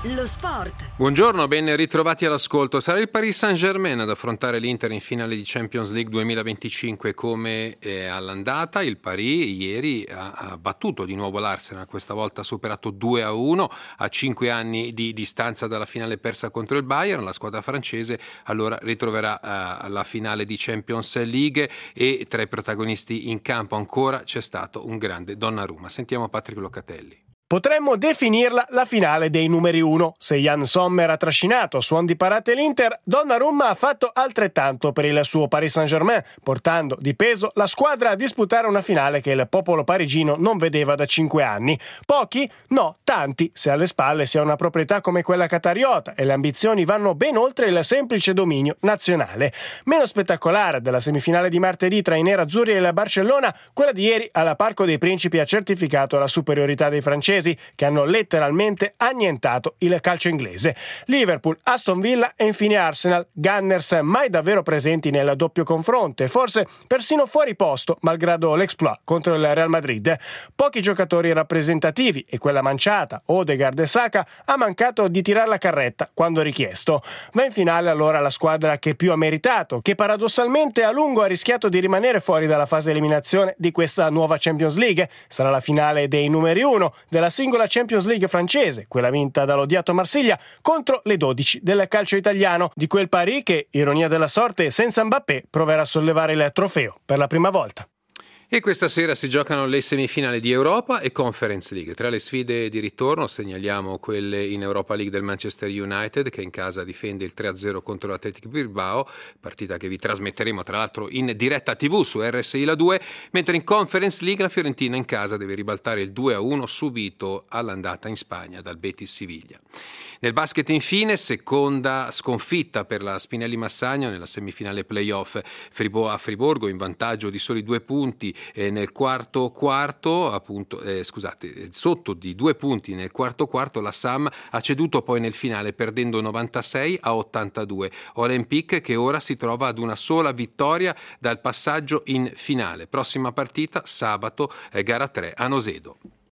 Lo sport. Buongiorno, ben ritrovati all'ascolto. Sarà il Paris Saint-Germain ad affrontare l'Inter in finale di Champions League 2025 come all'andata. Il Paris ieri ha battuto di nuovo l'Arsenal, questa volta ha superato 2-1 a 5 anni di distanza dalla finale persa contro il Bayern. La squadra francese allora ritroverà la finale di Champions League e tra i protagonisti in campo ancora c'è stato un grande Donnarumma. Sentiamo Patrick Locatelli. Potremmo definirla la finale dei numeri 1. Se Jan Sommer ha trascinato a suon di parate l'Inter, Donnarumma ha fatto altrettanto per il suo Paris Saint-Germain, portando di peso la squadra a disputare una finale che il popolo parigino non vedeva da 5 anni. Pochi? No, tanti, se alle spalle si ha una proprietà come quella qatariota e le ambizioni vanno ben oltre il semplice dominio nazionale. Meno spettacolare della semifinale di martedì tra i nerazzurri e il Barcellona, quella di ieri alla Parco dei Principi ha certificato la superiorità dei francesi, che hanno letteralmente annientato il calcio inglese. Liverpool, Aston Villa e infine Arsenal, Gunners mai davvero presenti nel doppio confronto e forse persino fuori posto malgrado l'exploit contro il Real Madrid. Pochi giocatori rappresentativi e quella manciata, Odegaard e Saka, ha mancato di tirar la carretta quando richiesto. Va in finale allora la squadra che più ha meritato, che paradossalmente a lungo ha rischiato di rimanere fuori dalla fase eliminazione di questa nuova Champions League. Sarà la finale dei numeri 1 della singola Champions League francese, quella vinta dall'odiato Marsiglia, contro le 12 del calcio italiano, di quel Paris che, ironia della sorte, senza Mbappé proverà a sollevare il trofeo per la prima volta. E questa sera si giocano le semifinali di Europa e Conference League. Tra le sfide di ritorno segnaliamo quelle in Europa League del Manchester United, che in casa difende il 3-0 contro l'Athletic Bilbao, partita che vi trasmetteremo tra l'altro in diretta TV su RSI La 2, mentre in Conference League la Fiorentina in casa deve ribaltare il 2-1 subito all'andata in Spagna dal Betis Siviglia. Nel basket infine, seconda sconfitta per la Spinelli Massagno nella semifinale playoff. A Friburgo in vantaggio di soli 2 punti nel quarto quarto, sotto di 2 punti nel quarto quarto, la Sam ha ceduto poi nel finale perdendo 96-82. Olympique che ora si trova ad una sola vittoria dal passaggio in finale. Prossima partita sabato, gara 3 a Nosedo.